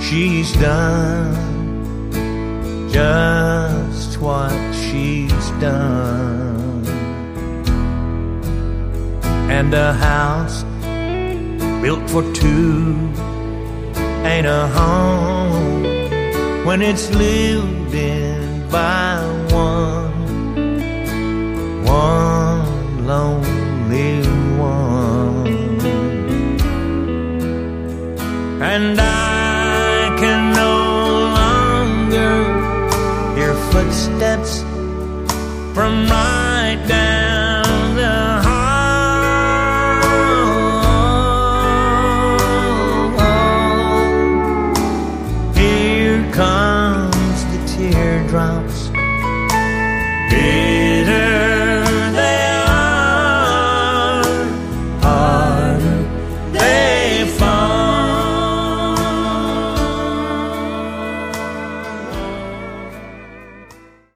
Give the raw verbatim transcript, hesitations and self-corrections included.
she's done just what she's done. And a house built for two ain't a home when it's lived in by one, one lonely one. And I can no longer hear footsteps from right down the hall. Here comes the teardrops